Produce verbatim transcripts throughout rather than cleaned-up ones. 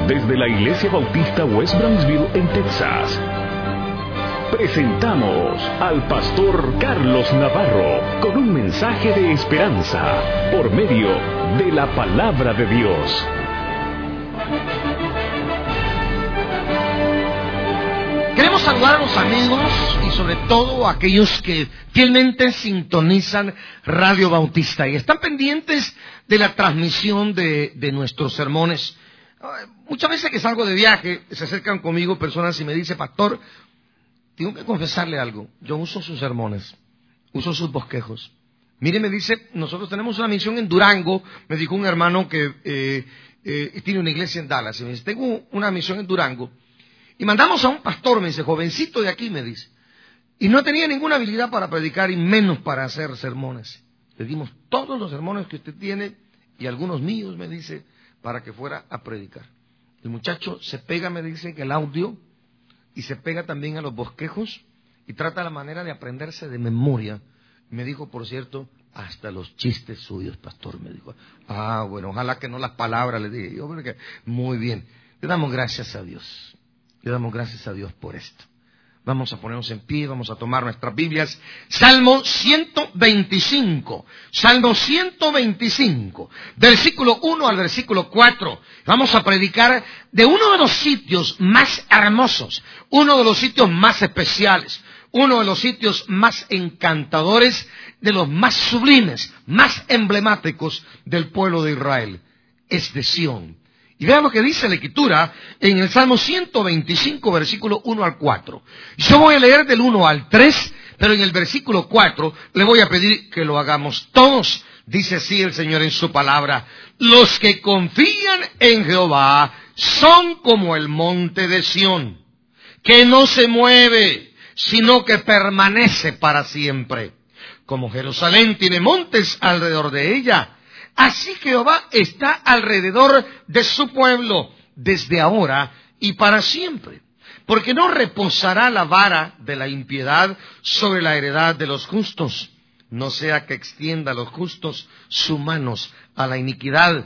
desde la Iglesia Bautista West Brownsville en Texas, presentamos al pastor Carlos Navarro con un mensaje de esperanza por medio de la palabra de Dios. Queremos saludar a los amigos y sobre todo a aquellos que fielmente sintonizan Radio Bautista y están pendientes de la transmisión de, de nuestros sermones. Muchas veces que salgo de viaje, se acercan conmigo personas y me dicen, pastor, tengo que confesarle algo. Yo uso sus sermones, uso sus bosquejos. Mire, me dice, nosotros tenemos una misión en Durango. Me dijo un hermano que eh, eh, tiene una iglesia en Dallas. Y me dice, tengo una misión en Durango. Y mandamos a un pastor, me dice, jovencito de aquí, me dice. Y no tenía ninguna habilidad para predicar y menos para hacer sermones. Le dimos todos los sermones que usted tiene y algunos míos, me dice, para que fuera a predicar. El muchacho se pega, me dice, en el audio y se pega también a los bosquejos y trata la manera de aprenderse de memoria. Me dijo, por cierto, hasta los chistes suyos, pastor, me dijo. Ah, bueno, ojalá que no las palabras, le dije yo, porque muy bien. Le damos gracias a Dios. Le damos gracias a Dios por esto. Vamos a ponernos en pie, vamos a tomar nuestras Biblias. Salmo ciento veinticinco. Salmo ciento veinticinco. Versículo uno al versículo cuatro. Vamos a predicar de uno de los sitios más hermosos, uno de los sitios más especiales, uno de los sitios más encantadores, de los más sublimes, más emblemáticos del pueblo de Israel. Es de Sión. Y vean lo que dice la Escritura en el Salmo ciento veinticinco, versículo uno al cuatro. Yo voy a leer del uno al tres, pero en el versículo cuatro le voy a pedir que lo hagamos todos. Dice así el Señor en su palabra: los que confían en Jehová son como el monte de Sión, que no se mueve, sino que permanece para siempre. Como Jerusalén tiene montes alrededor de ella, así Jehová está alrededor de su pueblo, desde ahora y para siempre. Porque no reposará la vara de la impiedad sobre la heredad de los justos, no sea que extienda a los justos sus manos a la iniquidad.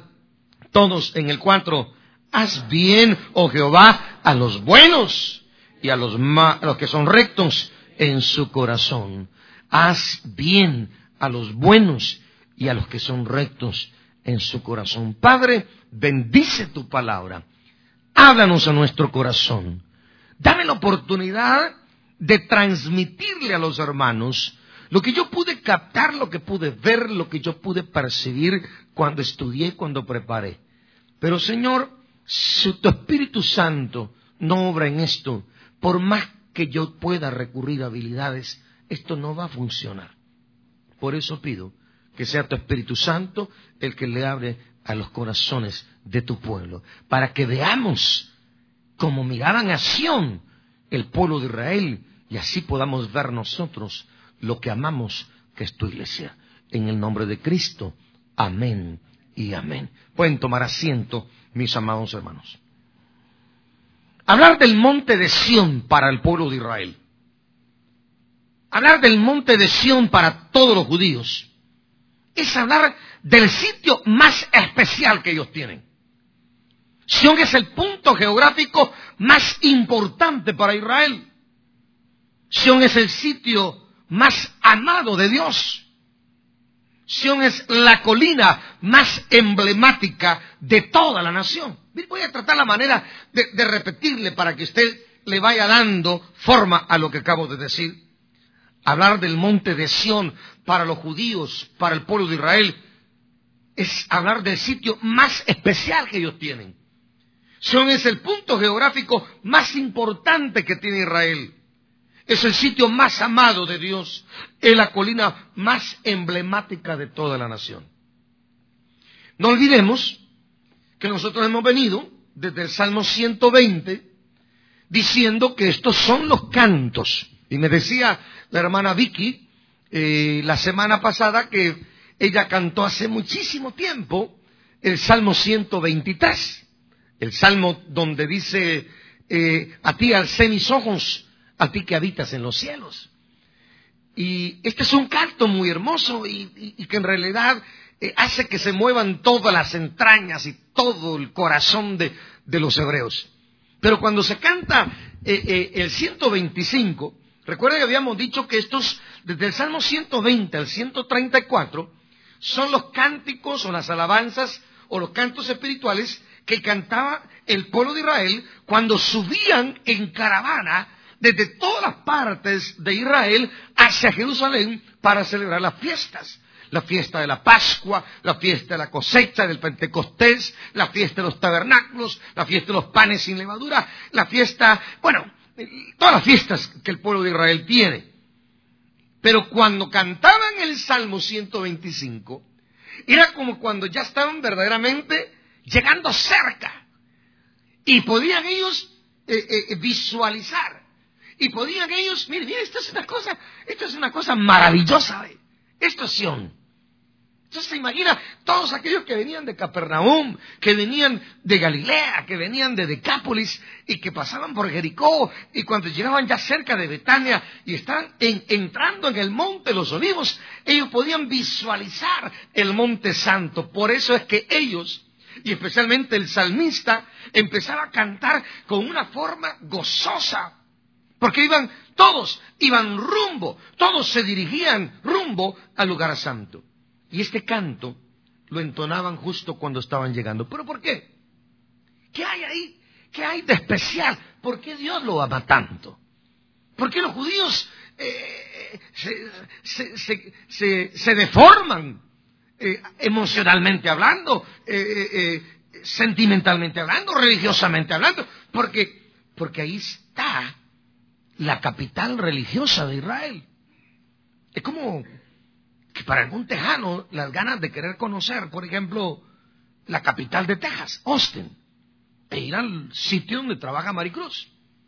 Todos en el cuatro, haz bien, oh Jehová, a los buenos y a los, ma- a los que son rectos en su corazón. Haz bien a los buenos y a los que son rectos en su corazón. Padre, bendice tu palabra. Háblanos a nuestro corazón. Dame la oportunidad de transmitirle a los hermanos lo que yo pude captar, lo que pude ver, lo que yo pude percibir cuando estudié, cuando preparé. Pero Señor, si tu Espíritu Santo no obra en esto, por más que yo pueda recurrir a habilidades, esto no va a funcionar. Por eso pido que sea tu Espíritu Santo el que le abre a los corazones de tu pueblo, para que veamos como miraban a Sión el pueblo de Israel, y así podamos ver nosotros lo que amamos, que es tu iglesia. En el nombre de Cristo, amén y amén. Pueden tomar asiento, mis amados hermanos. Hablar del monte de Sión para el pueblo de Israel, hablar del monte de Sión para todos los judíos, es hablar del sitio más especial que ellos tienen. Sión es el punto geográfico más importante para Israel. Sión es el sitio más amado de Dios. Sión es la colina más emblemática de toda la nación. Voy a tratar la manera de, de repetirle para que usted le vaya dando forma a lo que acabo de decir. Hablar del monte de Sión para los judíos, para el pueblo de Israel, es hablar del sitio más especial que ellos tienen. Sión es el punto geográfico más importante que tiene Israel. Es el sitio más amado de Dios. Es la colina más emblemática de toda la nación. No olvidemos que nosotros hemos venido desde el Salmo ciento veinte diciendo que estos son los cantos. Y me decía la hermana Vicky eh, la semana pasada que ella cantó hace muchísimo tiempo el Salmo ciento veintitrés, el Salmo donde dice, eh, a ti alcé mis ojos, a ti que habitas en los cielos. Y este es un canto muy hermoso y, y, y que en realidad eh, hace que se muevan todas las entrañas y todo el corazón de, de los hebreos. Pero cuando se canta eh, eh, el ciento veinticinco, recuerda que habíamos dicho que estos, desde el Salmo ciento veinte al ciento treinta y cuatro, son los cánticos o las alabanzas o los cantos espirituales que cantaba el pueblo de Israel cuando subían en caravana desde todas las partes de Israel hacia Jerusalén para celebrar las fiestas. La fiesta de la Pascua, la fiesta de la cosecha, del Pentecostés, la fiesta de los tabernáculos, la fiesta de los panes sin levadura, la fiesta, bueno, todas las fiestas que el pueblo de Israel tiene. Pero cuando cantaban el Salmo ciento veinticinco, era como cuando ya estaban verdaderamente llegando cerca. Y podían ellos eh, eh, visualizar. Y podían ellos, miren, miren, esto es una cosa, esto es una cosa maravillosa. ¿eh? Esto es Sión. Entonces se imagina todos aquellos que venían de Capernaum, que venían de Galilea, que venían de Decápolis y que pasaban por Jericó y cuando llegaban ya cerca de Betania y estaban en, entrando en el monte de los Olivos, ellos podían visualizar el monte santo. Por eso es que ellos, y especialmente el salmista, empezaba a cantar con una forma gozosa, porque iban todos, iban rumbo, todos se dirigían rumbo al lugar santo. Y este canto lo entonaban justo cuando estaban llegando. ¿Pero por qué? ¿Qué hay ahí? ¿Qué hay de especial? ¿Por qué Dios lo ama tanto? ¿Por qué los judíos eh, se, se, se, se, se deforman eh, emocionalmente hablando, eh, eh, sentimentalmente hablando, religiosamente hablando? Porque, porque ahí está la capital religiosa de Israel. Es como que para algún tejano las ganas de querer conocer, por ejemplo, la capital de Texas, Austin, e ir al sitio donde trabaja Maricruz,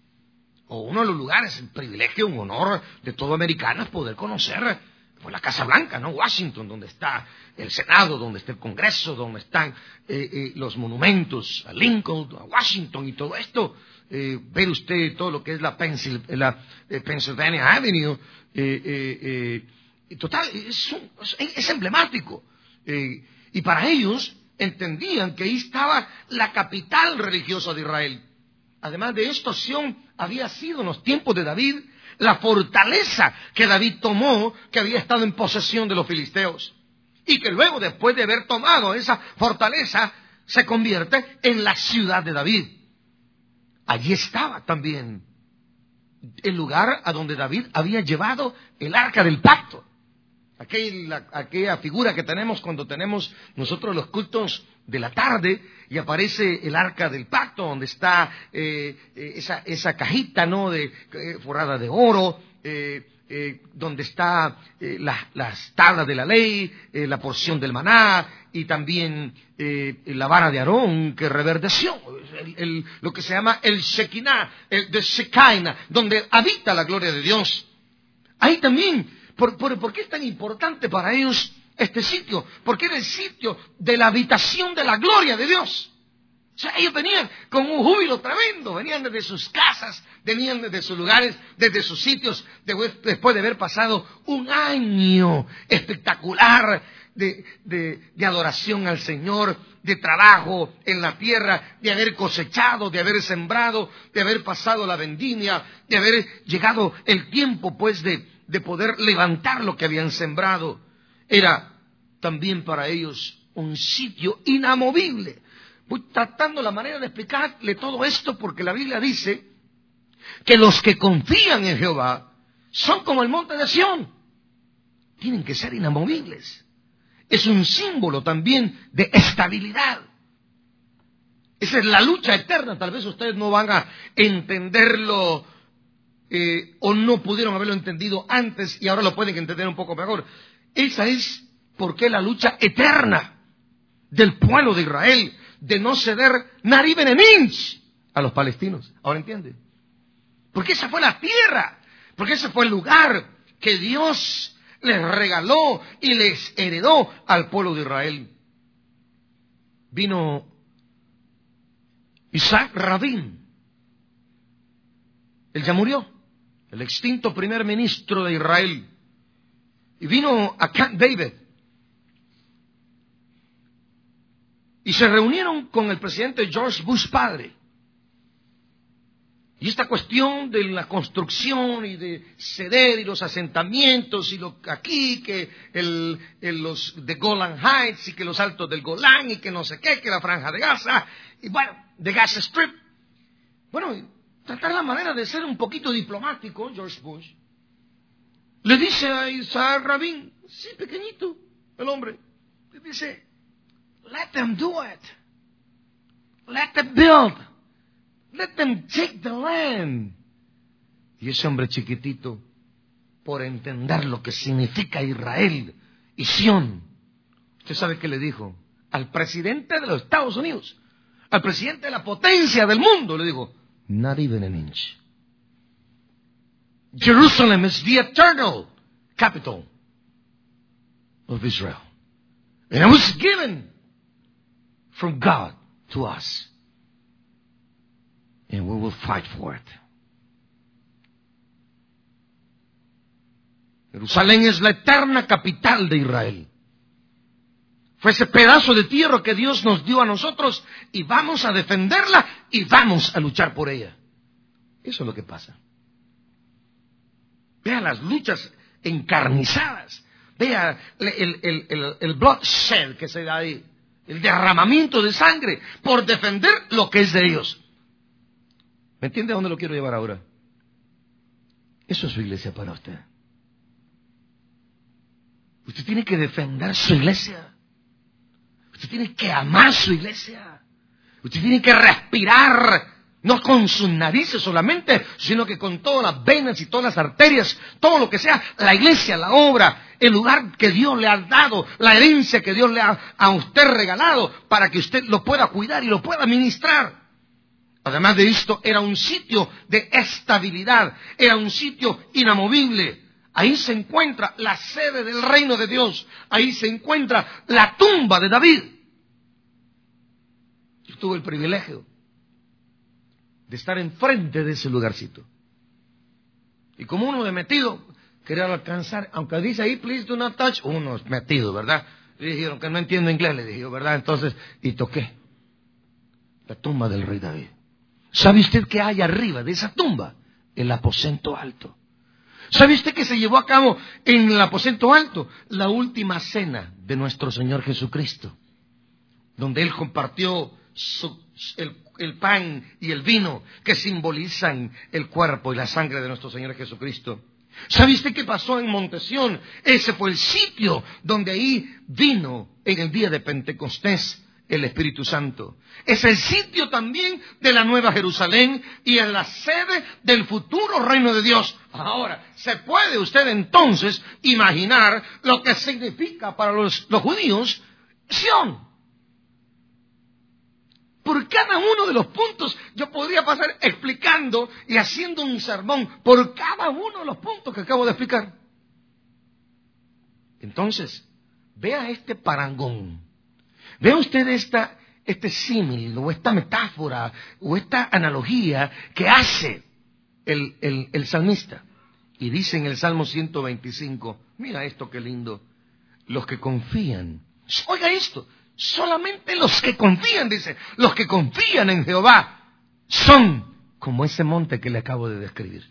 o uno de los lugares, el privilegio, un honor de todo americano es poder conocer pues, la Casa Blanca, ¿no? Washington, donde está el Senado, donde está el Congreso, donde están eh, eh, los monumentos a Lincoln, a Washington y todo esto. Eh, ver usted todo lo que es la, Pensil, la eh, Pennsylvania Avenue, eh, eh, eh, total, es, un, es emblemático. Eh, y para ellos entendían que ahí estaba la capital religiosa de Israel. Además de esto, Sión había sido en los tiempos de David la fortaleza que David tomó, que había estado en posesión de los filisteos. Y que luego, después de haber tomado esa fortaleza, se convierte en la ciudad de David. Allí estaba también el lugar a donde David había llevado el arca del pacto. Aquella, aquella figura que tenemos cuando tenemos nosotros los cultos de la tarde y aparece el arca del pacto donde está eh, esa, esa cajita, ¿no? de, eh, forrada de oro, eh, eh, donde está eh, la, las tablas de la ley, eh, la porción del maná y también eh, la vara de Aarón que reverdeció, el, el, lo que se llama el Shekinah, el de Shekinah, donde habita la gloria de Dios. Ahí también. ¿Por, por, ¿Por qué es tan importante para ellos este sitio? Porque era el sitio de la habitación de la gloria de Dios. O sea, ellos venían con un júbilo tremendo, venían desde sus casas, venían desde sus lugares, desde sus sitios, después de haber pasado un año espectacular de, de, de adoración al Señor, de trabajo en la tierra, de haber cosechado, de haber sembrado, de haber pasado la vendimia, de haber llegado el tiempo pues de... de poder levantar lo que habían sembrado. Era también para ellos un sitio inamovible. Voy tratando la manera de explicarle todo esto porque la Biblia dice que los que confían en Jehová son como el monte de Sión. Tienen que ser inamovibles. Es un símbolo también de estabilidad. Esa es la lucha eterna. Tal vez ustedes no van a entenderlo Eh, o no pudieron haberlo entendido antes y ahora lo pueden entender un poco mejor. Esa es porque la lucha eterna del pueblo de Israel de no ceder nari bene minch a los palestinos. ¿Ahora entienden? Porque esa fue la tierra, porque ese fue el lugar que Dios les regaló y les heredó al pueblo de Israel. Vino Isaac Rabin, él ya murió, el extinto primer ministro de Israel, y vino a Camp David y se reunieron con el presidente George Bush padre. Y esta cuestión de la construcción y de ceder y los asentamientos y lo aquí, que el, el, los de Golan Heights y que los altos del Golán y que no sé qué, que la franja de Gaza, y bueno, de Gaza Strip. Bueno, tratar la manera de ser un poquito diplomático, George Bush, le dice a Isaac Rabin, sí, pequeñito, el hombre, le dice, let them do it. Let them build. Let them take the land. Y ese hombre chiquitito, por entender lo que significa Israel y Sión, ¿usted sabe qué le dijo? Al presidente de los Estados Unidos, al presidente de la potencia del mundo, le dijo, not even an inch. Jerusalem is the eternal capital of Israel. And it was given from God to us. And we will fight for it. Jerusalén es la eterna capital de Israel. Fue ese pedazo de tierra que Dios nos dio a nosotros y vamos a defenderla y vamos a luchar por ella. Eso es lo que pasa. Vea las luchas encarnizadas. Vea el, el, el, el, el bloodshed que se da ahí. El derramamiento de sangre por defender lo que es de ellos. ¿Me entiende a dónde lo quiero llevar ahora? Eso es su iglesia para usted. Usted tiene que defender su iglesia. Usted tiene que amar su iglesia. Usted tiene que respirar, no con sus narices solamente, sino que con todas las venas y todas las arterias, todo lo que sea, la iglesia, la obra, el lugar que Dios le ha dado, la herencia que Dios le ha a usted regalado, para que usted lo pueda cuidar y lo pueda administrar. Además de esto, era un sitio de estabilidad, era un sitio inamovible. Ahí se encuentra la sede del reino de Dios, ahí se encuentra la tumba de David. Yo tuve el privilegio de estar enfrente de ese lugarcito. Y como uno de metido, quería alcanzar, aunque dice ahí, please do not touch, uno es metido, ¿verdad? Le dijeron que no entiendo inglés, le dije, ¿verdad? Entonces, y toqué la tumba del rey David. ¿Sabe usted qué hay arriba de esa tumba? El aposento alto. ¿Sabe usted que se llevó a cabo en el aposento alto la última cena de nuestro Señor Jesucristo? Donde Él compartió su, el, el pan y el vino que simbolizan el cuerpo y la sangre de nuestro Señor Jesucristo. ¿Sabe usted qué pasó en Montesión? Ese fue el sitio donde ahí vino en el día de Pentecostés el Espíritu Santo. Es el sitio también de la Nueva Jerusalén y es la sede del futuro reino de Dios. Ahora, ¿se puede usted entonces imaginar lo que significa para los, los judíos Sión? Por cada uno de los puntos yo podría pasar explicando y haciendo un sermón por cada uno de los puntos que acabo de explicar. Entonces, vea este parangón. Vea usted esta, este símil o esta metáfora o esta analogía que hace el, el, el salmista. Y dice en el Salmo ciento veinticinco, mira esto qué lindo, los que confían, oiga esto, solamente los que confían, dice, los que confían en Jehová son como ese monte que le acabo de describir.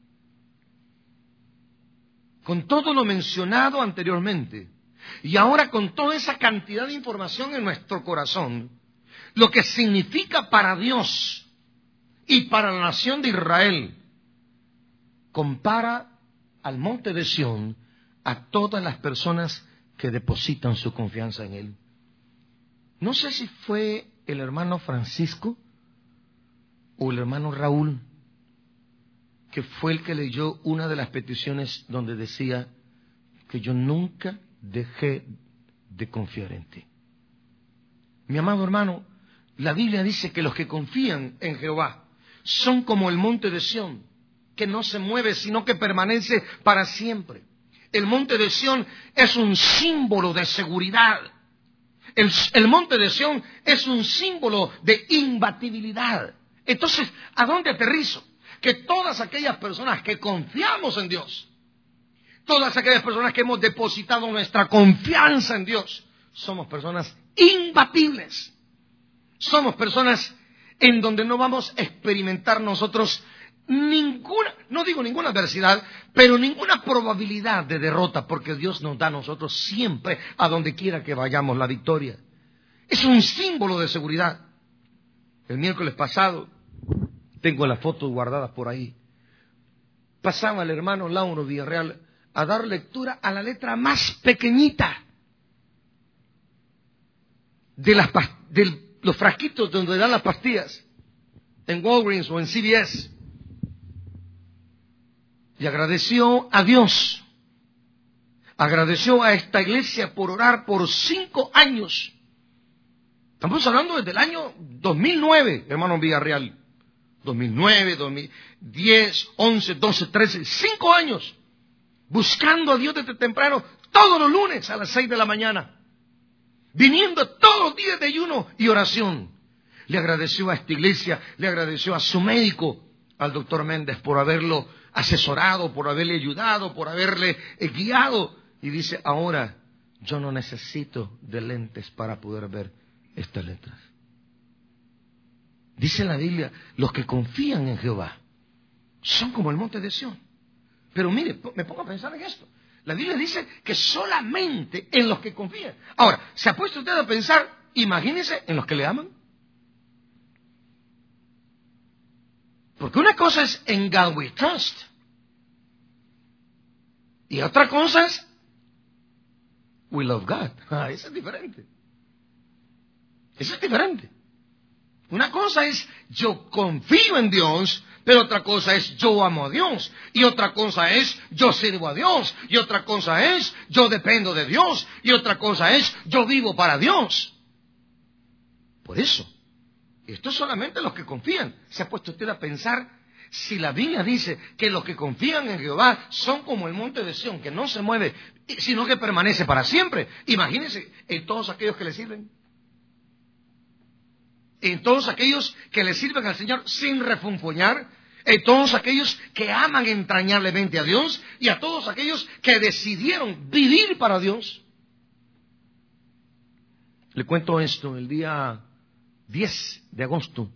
Con todo lo mencionado anteriormente, y ahora con toda esa cantidad de información en nuestro corazón, lo que significa para Dios y para la nación de Israel, compara al monte de Sión a todas las personas que depositan su confianza en Él. No sé si fue el hermano Francisco o el hermano Raúl, que fue el que leyó una de las peticiones donde decía que yo nunca dejé de confiar en ti. Mi amado hermano, la Biblia dice que los que confían en Jehová son como el monte de Sión, que no se mueve, sino que permanece para siempre. El monte de Sión es un símbolo de seguridad. El, el monte de Sión es un símbolo de imbatibilidad. Entonces, ¿a dónde aterrizo? Que todas aquellas personas que confiamos en Dios, todas aquellas personas que hemos depositado nuestra confianza en Dios, somos personas imbatibles. Somos personas en donde no vamos a experimentar nosotros ninguna, no digo ninguna adversidad, pero ninguna probabilidad de derrota, porque Dios nos da a nosotros siempre, a donde quiera que vayamos, la victoria. Es un símbolo de seguridad. El miércoles pasado, tengo las fotos guardadas por ahí, pasaba el hermano Lauro Villarreal a dar lectura a la letra más pequeñita de, las, de los frasquitos donde dan las pastillas, en Walgreens o en C V S. Y agradeció a Dios, agradeció a esta iglesia por orar por cinco años. Estamos hablando desde el año dos mil nueve, hermano Villarreal. dos mil nueve, dos mil diez, once, doce, trece, cinco años. Buscando a Dios desde temprano, todos los lunes a las seis de la mañana. Viniendo todos los días de ayuno y oración. Le agradeció a esta iglesia, le agradeció a su médico, al doctor Méndez, por haberlo asesorado, por haberle ayudado, por haberle eh, guiado. Y dice, ahora yo no necesito de lentes para poder ver estas letras. Dice la Biblia, los que confían en Jehová son como el monte de Sión. Pero mire, me pongo a pensar en esto. La Biblia dice que solamente en los que confían. Ahora, ¿se ha puesto usted a pensar, imagínese, en los que le aman? Porque una cosa es en God we trust. Y otra cosa es we love God. Ah, eso es diferente. Eso es diferente. Una cosa es yo confío en Dios, pero otra cosa es yo amo a Dios. Y otra cosa es yo sirvo a Dios. Y otra cosa es yo dependo de Dios. Y otra cosa es yo vivo para Dios. Por eso, esto es solamente los que confían. ¿Se ha puesto usted a pensar si la Biblia dice que los que confían en Jehová son como el monte de Sión, que no se mueve, sino que permanece para siempre? Imagínense en todos aquellos que le sirven. En todos aquellos que le sirven al Señor sin refunfuñar, en todos aquellos que aman entrañablemente a Dios y a todos aquellos que decidieron vivir para Dios. Le cuento esto, el día diez de agosto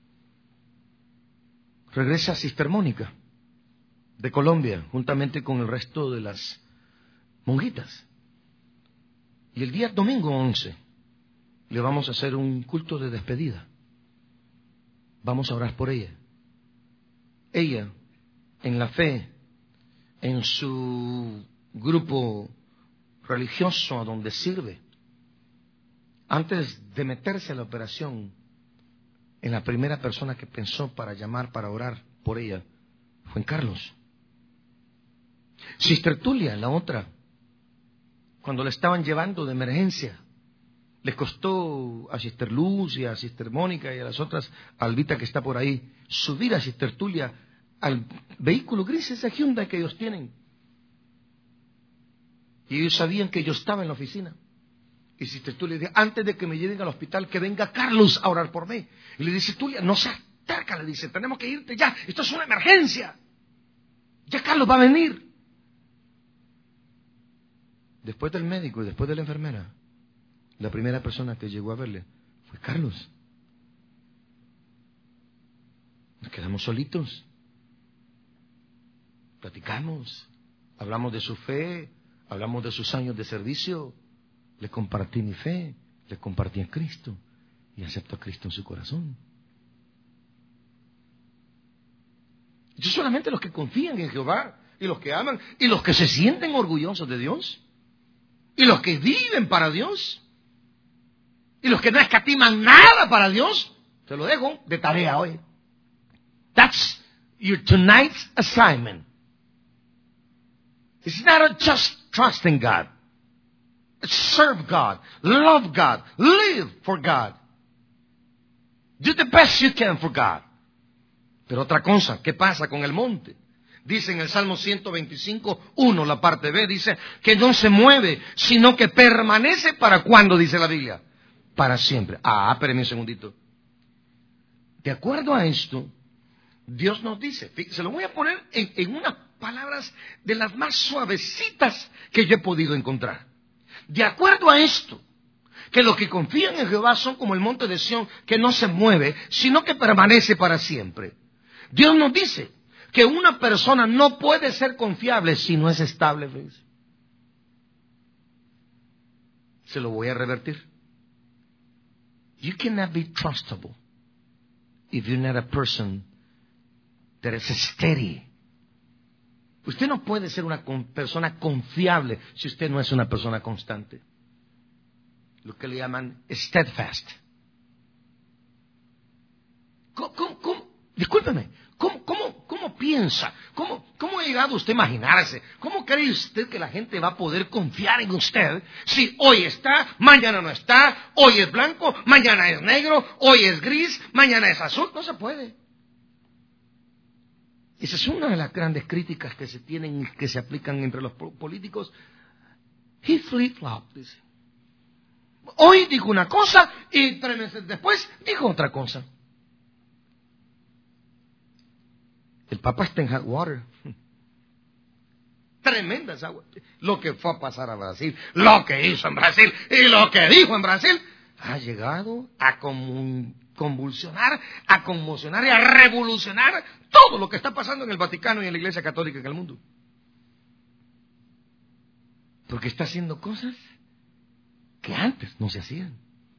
regresa Sister Mónica de Colombia, juntamente con el resto de las monjitas. Y el día domingo once le vamos a hacer un culto de despedida. Vamos a orar por ella. Ella, en la fe, en su grupo religioso a donde sirve, antes de meterse a la operación, en la primera persona que pensó para llamar, para orar por ella, fue en Carlos. Sister Tulia, la otra, cuando la estaban llevando de emergencia, les costó a Sister Luz y a Sister Mónica y a las otras, a Albita que está por ahí, subir a Sister Tulia al vehículo gris, ese Hyundai que ellos tienen. Y ellos sabían que yo estaba en la oficina. Y Sister Tulia dice, antes de que me lleven al hospital, que venga Carlos a orar por mí. Y le dice, Tulia, no se acerca, le dice, tenemos que irte ya, esto es una emergencia. Ya Carlos va a venir. Después del médico y después de la enfermera, la primera persona que llegó a verle fue Carlos. Nos quedamos solitos. Platicamos, hablamos de su fe, hablamos de sus años de servicio. Le compartí mi fe, le compartí a Cristo y aceptó a Cristo en su corazón. Yo solamente los que confían en Jehová y los que aman y los que se sienten orgullosos de Dios y los que viven para Dios y los que no escatiman nada para Dios, te lo dejo de tarea hoy. That's your tonight's assignment. It's not just trusting God. Serve God, love God, live for God. Do the best you can for God. Pero otra cosa, ¿qué pasa con el monte? Dice en el Salmo ciento veinticinco, uno, la parte B, dice que no se mueve, sino que permanece para cuándo, dice la Biblia. Para siempre. Ah, espérenme un segundito. De acuerdo a esto, Dios nos dice, se lo voy a poner en, en unas palabras de las más suavecitas que yo he podido encontrar. De acuerdo a esto, que los que confían en Jehová son como el monte de Sión, que no se mueve, sino que permanece para siempre. Dios nos dice que una persona no puede ser confiable si no es estable. ¿Ves? Se lo voy a revertir. You cannot be trustable if you're not a person that is steady. Usted no puede ser una con, persona confiable si usted no es una persona constante. Lo que le llaman steadfast. ¿Cómo, cómo, cómo? Discúlpeme, ¿cómo, cómo, cómo piensa? ¿Cómo, ¿Cómo ha llegado usted a imaginarse? ¿Cómo cree usted que la gente va a poder confiar en usted si hoy está, mañana no está, hoy es blanco, mañana es negro, hoy es gris, mañana es azul? No se puede. Esa es una de las grandes críticas que se tienen y que se aplican entre los políticos. He flip-flop, dice. Hoy dijo una cosa y tres meses después dijo otra cosa. El Papa está en hot water. Tremenda esa agua. Lo que fue a pasar a Brasil, lo que hizo en Brasil y lo que dijo en Brasil, ha llegado a convulsionar, a conmocionar y a revolucionar todo lo que está pasando en el Vaticano y en la Iglesia Católica en el mundo. Porque está haciendo cosas que antes no se hacían.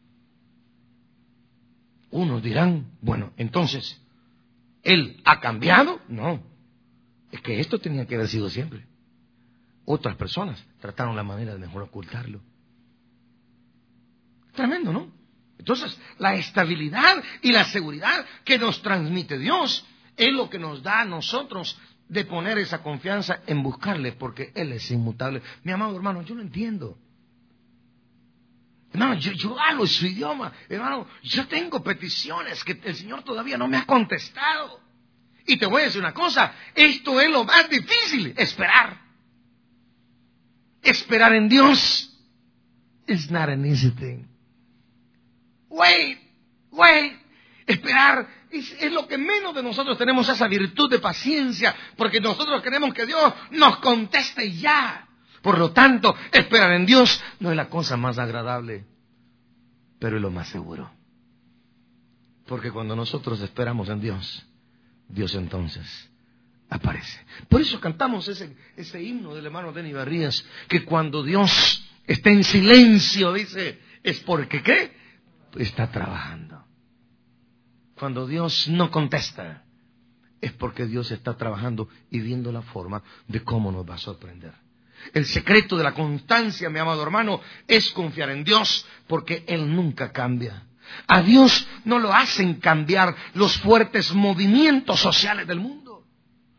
Unos dirán, bueno, entonces, ¿él ha cambiado? No. Es que esto tenía que haber sido siempre. Otras personas trataron la manera de mejor ocultarlo. Tremendo, ¿no? Entonces, la estabilidad y la seguridad que nos transmite Dios es lo que nos da a nosotros de poner esa confianza en buscarle, porque Él es inmutable. Mi amado hermano, yo no entiendo. Hermano, yo, yo hablo su idioma. Hermano, yo tengo peticiones que el Señor todavía no me ha contestado. Y te voy a decir una cosa, esto es lo más difícil, esperar. Esperar en Dios is not an easy thing. Wait, wait. Esperar es, es lo que menos de nosotros tenemos, esa virtud de paciencia, porque nosotros queremos que Dios nos conteste ya. Por lo tanto, esperar en Dios no es la cosa más agradable, pero es lo más seguro. Porque cuando nosotros esperamos en Dios, Dios entonces aparece. Por eso cantamos ese, ese himno del hermano Denny Barrías, que cuando Dios está en silencio, dice, es porque ¿qué? Está trabajando. Cuando Dios no contesta, es porque Dios está trabajando y viendo la forma de cómo nos va a sorprender. El secreto de la constancia, mi amado hermano, es confiar en Dios, porque Él nunca cambia. A Dios no lo hacen cambiar los fuertes movimientos sociales del mundo.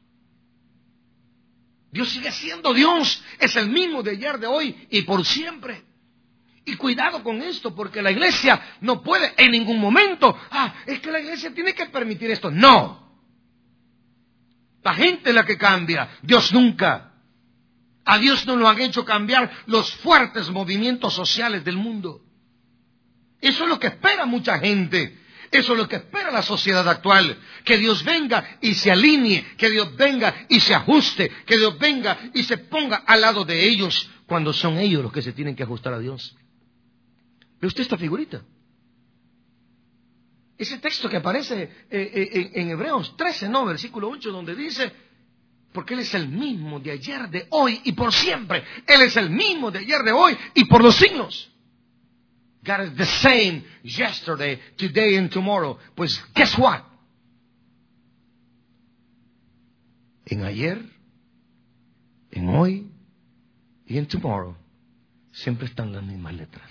Dios sigue siendo Dios, es el mismo de ayer, de hoy y por siempre. Y cuidado con esto, porque la iglesia no puede en ningún momento, ah, es que la iglesia tiene que permitir esto. No. La gente es la que cambia, Dios nunca. A Dios no lo han hecho cambiar los fuertes movimientos sociales del mundo. Eso es lo que espera mucha gente. Eso es lo que espera la sociedad actual. Que Dios venga y se alinee, que Dios venga y se ajuste, que Dios venga y se ponga al lado de ellos, cuando son ellos los que se tienen que ajustar a Dios. ¿Ve usted esta figurita? Ese texto que aparece eh, eh, en Hebreos trece, no, versículo ocho, donde dice, porque Él es el mismo de ayer, de hoy y por siempre. Él es el mismo de ayer, de hoy y por los siglos. God is the same yesterday, today and tomorrow. Pues, guess what? En ayer, en hoy y en tomorrow siempre están las mismas letras.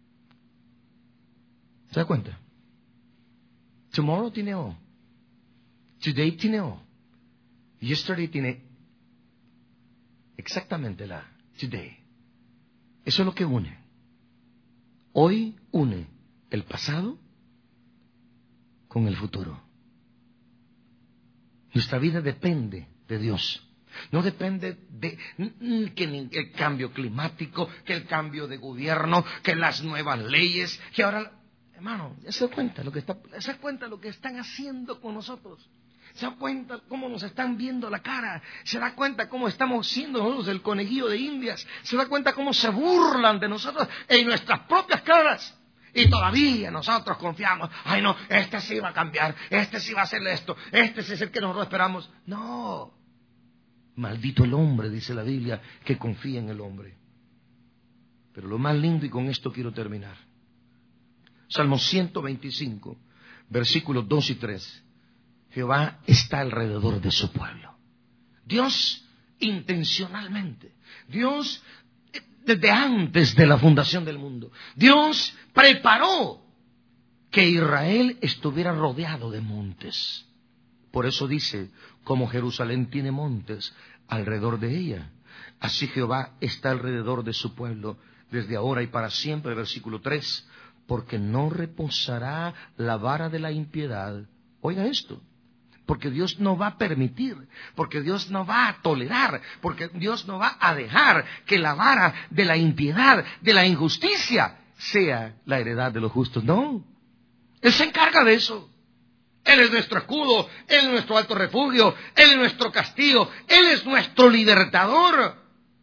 ¿Se da cuenta? Tomorrow tiene O. Today tiene O. Yesterday tiene exactamente la today. Eso es lo que une. Hoy une el pasado con el futuro. Nuestra vida depende de Dios. No depende de que el cambio climático, que el cambio de gobierno, que las nuevas leyes, que ahora... Hermano, ¿se da cuenta lo que está, se da cuenta lo que están haciendo con nosotros? ¿Se da cuenta cómo nos están viendo la cara? ¿Se da cuenta cómo estamos siendo nosotros el conejillo de Indias? ¿Se da cuenta cómo se burlan de nosotros en nuestras propias caras? Y todavía nosotros confiamos, ay no, este sí va a cambiar, este sí va a hacer esto, este sí es el que nosotros esperamos. No, maldito el hombre, dice la Biblia, que confía en el hombre. Pero lo más lindo, y con esto quiero terminar, Salmo ciento veinticinco, versículos dos y tres. Jehová está alrededor de su pueblo. Dios intencionalmente, Dios desde antes de la fundación del mundo, Dios preparó que Israel estuviera rodeado de montes. Por eso dice, como Jerusalén tiene montes alrededor de ella, así Jehová está alrededor de su pueblo desde ahora y para siempre. Versículo tres, porque no reposará la vara de la impiedad. Oiga esto, porque Dios no va a permitir, porque Dios no va a tolerar, porque Dios no va a dejar que la vara de la impiedad, de la injusticia, sea la heredad de los justos. No, Él se encarga de eso. Él es nuestro escudo, Él es nuestro alto refugio, Él es nuestro castigo, Él es nuestro libertador.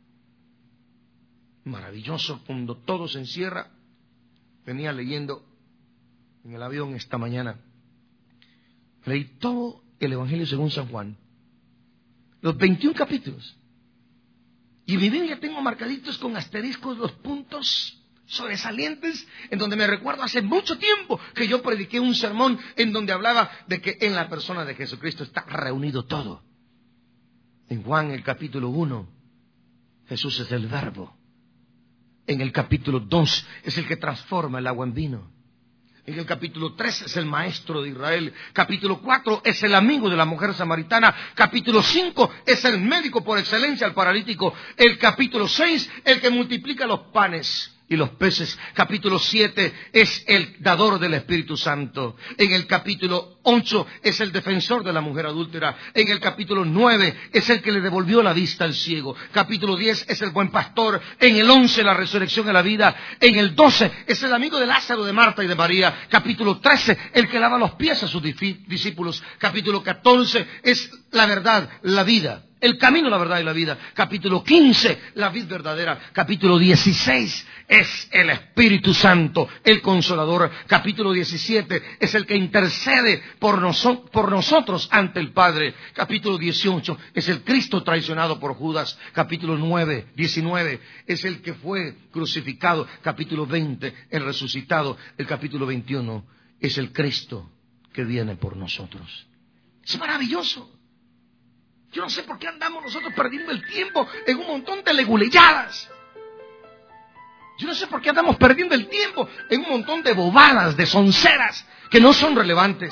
Maravilloso cuando todo se encierra. Venía leyendo en el avión esta mañana, leí todo el Evangelio según San Juan, los veintiún capítulos, y en mi Biblia tengo marcaditos con asteriscos los puntos sobresalientes en donde me recuerdo hace mucho tiempo que yo prediqué un sermón en donde hablaba de que en la persona de Jesucristo está reunido todo. En Juan el capítulo uno, Jesús es el Verbo. En el capítulo dos es el que transforma el agua en vino. En el capítulo tres es el maestro de Israel. Capítulo cuatro es el amigo de la mujer samaritana. Capítulo cinco es el médico por excelencia al paralítico. El capítulo seis, el que multiplica los panes y los peces. Capítulo siete es el dador del Espíritu Santo. En el capítulo ocho es el defensor de la mujer adúltera. En el capítulo nueve es el que le devolvió la vista al ciego. Capítulo diez es el buen pastor. En el once la resurrección y la vida. En el doce es el amigo de Lázaro, de Marta y de María. Capítulo trece el que lava los pies a sus discípulos. Capítulo catorce es la verdad, la vida, el camino, la verdad y la vida. Capítulo quince, la vid verdadera. Capítulo dieciséis es el Espíritu Santo, el Consolador. Capítulo diecisiete es el que intercede por, noso- por nosotros ante el Padre. Capítulo dieciocho es el Cristo traicionado por Judas. Capítulo nueve, diecinueve es el que fue crucificado. Capítulo veinte, el resucitado. El capítulo veintiuno es el Cristo que viene por nosotros. Es maravilloso. Yo no sé por qué andamos nosotros perdiendo el tiempo en un montón de leguleyadas. Yo no sé por qué andamos perdiendo el tiempo en un montón de bobadas, de sonceras que no son relevantes.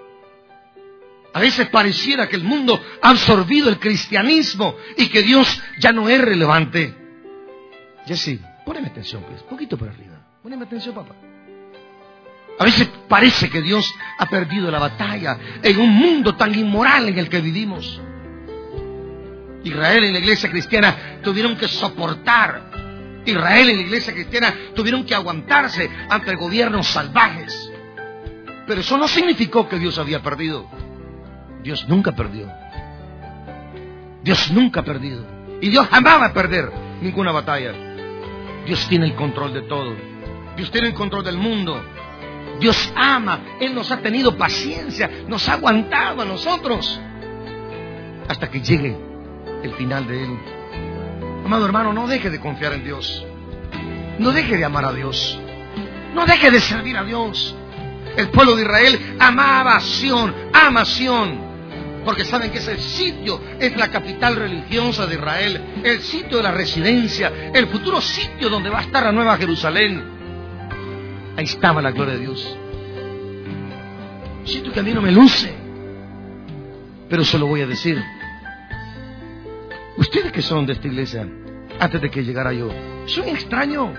A veces pareciera que el mundo ha absorbido el cristianismo y que Dios ya no es relevante. Jessy, poneme atención, pues, poquito por arriba. Poneme atención, papá. A veces parece que Dios ha perdido la batalla en un mundo tan inmoral en el que vivimos. Israel y la iglesia cristiana tuvieron que soportar. Israel y la iglesia cristiana tuvieron que aguantarse ante gobiernos salvajes. Pero eso no significó que Dios había perdido. Dios nunca perdió. Dios nunca ha perdido. Y Dios jamás va a perder ninguna batalla. Dios tiene el control de todo. Dios tiene el control del mundo. Dios ama. Él nos ha tenido paciencia. Nos ha aguantado a nosotros hasta que llegue el final de Él. Amado hermano, no deje de confiar en Dios. No deje de amar a Dios. No deje de servir a Dios. El pueblo de Israel amaba a Sión, ama a Sión, porque saben que ese sitio es la capital religiosa de Israel, el sitio de la residencia, el futuro sitio donde va a estar la nueva Jerusalén. Ahí estaba la gloria de Dios. Siento que a mí no me luce, pero se lo voy a decir. Ustedes que son de esta iglesia, antes de que llegara yo, soy un extraño.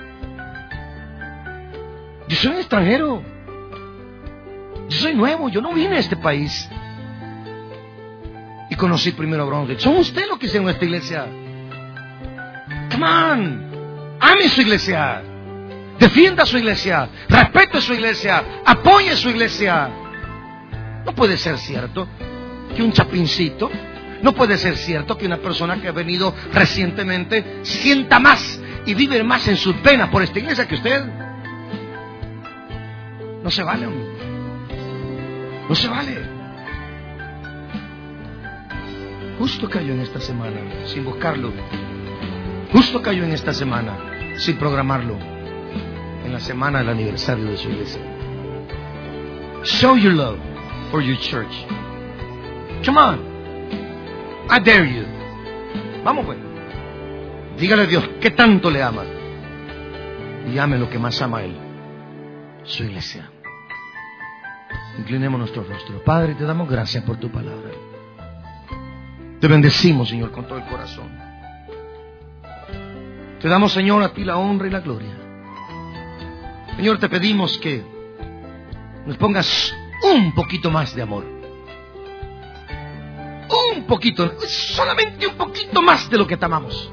Yo soy un extranjero. Yo soy nuevo, yo no vine a este país. Y conocí primero a Brownsville. Son ustedes los que hicieron esta iglesia. Come on, ame su iglesia. Defienda su iglesia. Respete su iglesia. Apoye su iglesia. No puede ser cierto que un chapincito. No puede ser cierto que una persona que ha venido recientemente sienta más y vive más en sus penas por esta iglesia que usted. No se vale, hombre. No se vale. Justo cayó en esta semana, sin buscarlo. Justo cayó en esta semana, sin programarlo. En la semana del aniversario de su iglesia. Show your love for your church. Come on. I dare you. Vamos pues. Dígale a Dios que tanto le ama. Y ame lo que más ama a Él. Su iglesia. Inclinemos nuestro rostro. Padre, te damos gracias por tu palabra. Te bendecimos, Señor, con todo el corazón. Te damos, Señor, a ti la honra y la gloria. Señor, te pedimos que nos pongas un poquito más de amor. Un poquito, solamente un poquito más de lo que te amamos.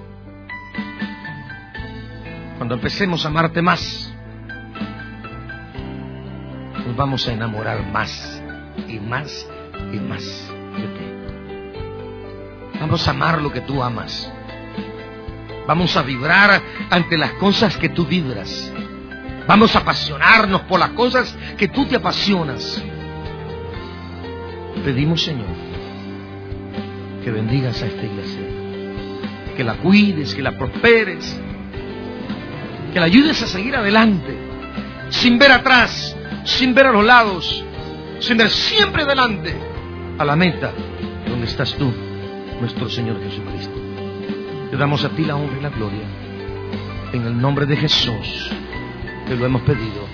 Cuando empecemos a amarte más, nos vamos a enamorar más y más y más de ti. Vamos a amar lo que tú amas. Vamos a vibrar ante las cosas que tú vibras. Vamos a apasionarnos por las cosas que tú te apasionas. Pedimos, Señor, que bendigas a esta iglesia, que la cuides, que la prosperes, que la ayudes a seguir adelante, sin ver atrás, sin ver a los lados, sin ver siempre adelante a la meta donde estás tú, nuestro Señor Jesucristo. Te damos a ti la honra y la gloria, en el nombre de Jesús, que lo hemos pedido.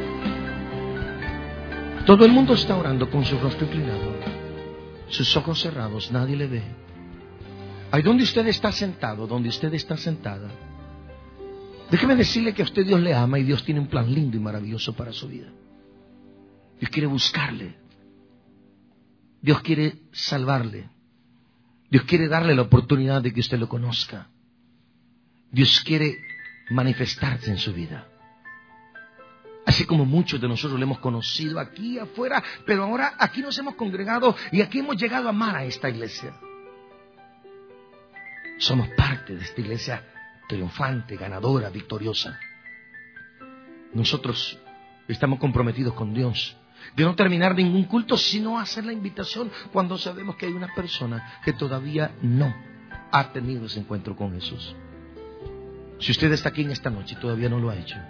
Todo el mundo está orando con su rostro inclinado, sus ojos cerrados, nadie le ve. Ahí donde usted está sentado, donde usted está sentada, déjeme decirle que a usted Dios le ama y Dios tiene un plan lindo y maravilloso para su vida. Dios quiere buscarle. Dios quiere salvarle. Dios quiere darle la oportunidad de que usted lo conozca. Dios quiere manifestarse en su vida. Así como muchos de nosotros le hemos conocido aquí afuera, pero ahora aquí nos hemos congregado y aquí hemos llegado a amar a esta iglesia. Somos parte de esta iglesia triunfante, ganadora, victoriosa. Nosotros estamos comprometidos con Dios de no terminar ningún culto, sino hacer la invitación cuando sabemos que hay una persona que todavía no ha tenido ese encuentro con Jesús. Si usted está aquí en esta noche y todavía no lo ha hecho,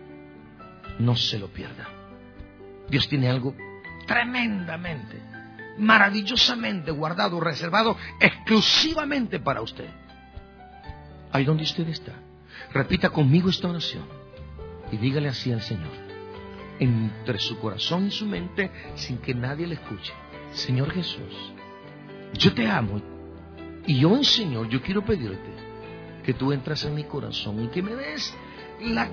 no se lo pierda. Dios tiene algo tremendamente, maravillosamente guardado, reservado exclusivamente para usted. Ahí donde usted está, repita conmigo esta oración y dígale así al Señor, entre su corazón y su mente, sin que nadie le escuche: Señor Jesús, yo te amo y yo, Señor, yo quiero pedirte que tú entres en mi corazón y que me des la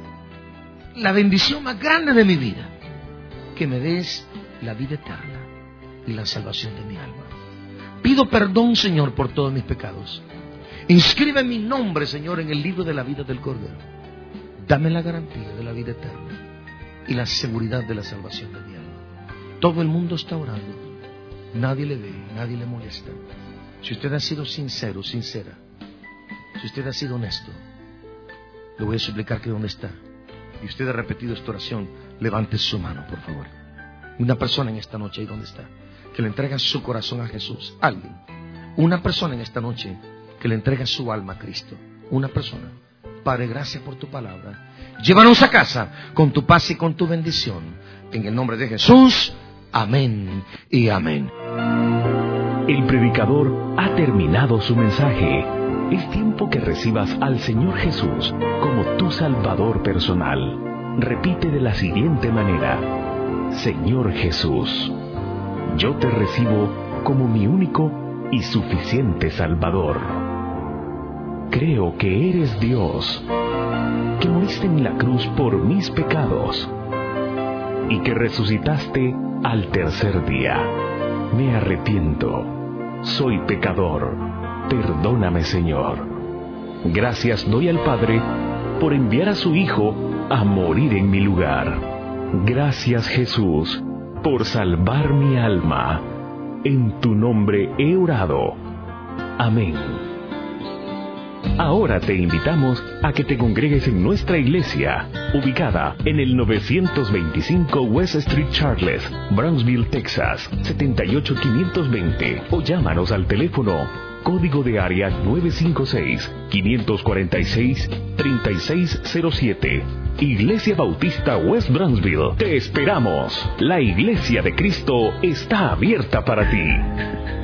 la bendición más grande de mi vida, que me des la vida eterna y la salvación de mi alma. Pido perdón, Señor, por todos mis pecados. Inscribe mi nombre, Señor, en el libro de la vida del Cordero. Dame la garantía de la vida eterna y la seguridad de la salvación de mi alma. Todo el mundo está orando. Nadie le ve, nadie le molesta. Si usted ha sido sincero, sincera, si usted ha sido honesto, le voy a suplicar que donde está, y usted ha repetido esta oración, levante su mano, por favor. Una persona en esta noche, ahí donde está, que le entrega su corazón a Jesús. Alguien. Una persona en esta noche que le entrega su alma a Cristo. Una persona. Padre, gracias por tu palabra. Llévanos a casa con tu paz y con tu bendición. En el nombre de Jesús. Amén y amén. El predicador ha terminado su mensaje. Es tiempo que recibas al Señor Jesús como tu Salvador personal. Repite de la siguiente manera: Señor Jesús, yo te recibo como mi único y suficiente Salvador. Creo que eres Dios, que moriste en la cruz por mis pecados y que resucitaste al tercer día. Me arrepiento, soy pecador. Perdóname, Señor. Gracias doy al Padre por enviar a su Hijo a morir en mi lugar. Gracias, Jesús, por salvar mi alma. En tu nombre he orado. Amén. Ahora te invitamos a que te congregues en nuestra iglesia, ubicada en el novecientos veinticinco West Street Charles, Brownsville, Texas, setenta y ocho quinientos veinte, o llámanos al teléfono código de área nueve cinco seis, cinco cuatro seis, tres seis cero siete. Iglesia Bautista West Brownsville. Te esperamos. La Iglesia de Cristo está abierta para ti.